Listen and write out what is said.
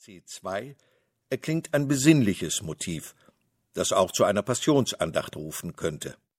C2 erklingt ein besinnliches Motiv, das auch zu einer Passionsandacht rufen könnte.